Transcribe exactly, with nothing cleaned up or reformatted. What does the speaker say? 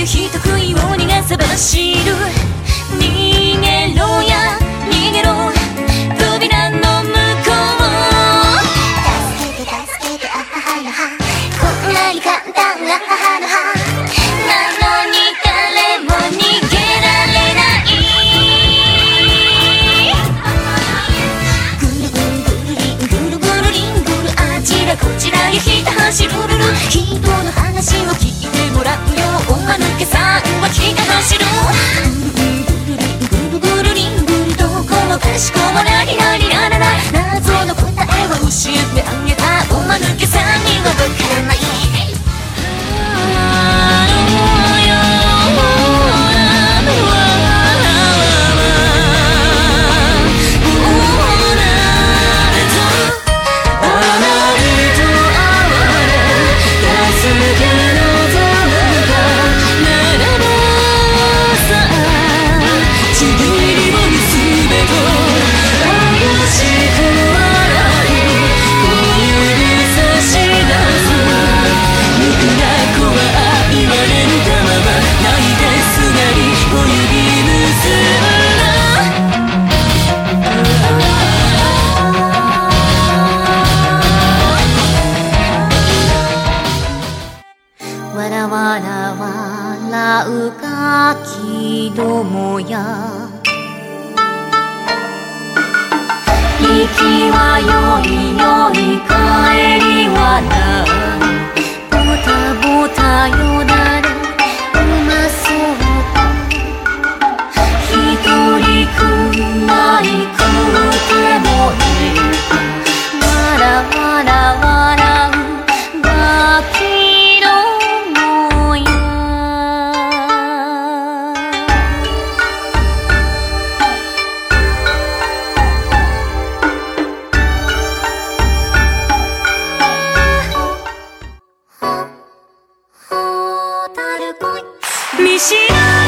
いう人食いを逃がせば走る。逃げろや逃げろ扉の向こう。助けて助けてあははやは、こんなに簡単な母の歯なのに誰も逃げられない。ぐるぐるぐるりんぐるぐるりんぐる、あちらこちらへひた走るるる。人の話を聞いてもらうよ、おまぬけさんはひた走る。ぐるぐるぐるりんぐる、どこもかしこもなになにならない。謎の答えを教えてあげたおまぬけさんにはわからない。わらわら笑うガキどもや、行きはよいよい帰りはない。ボタボタよだれうまそうだ。一人くらい食うてもいいか。わらわら笑うガキ見知ら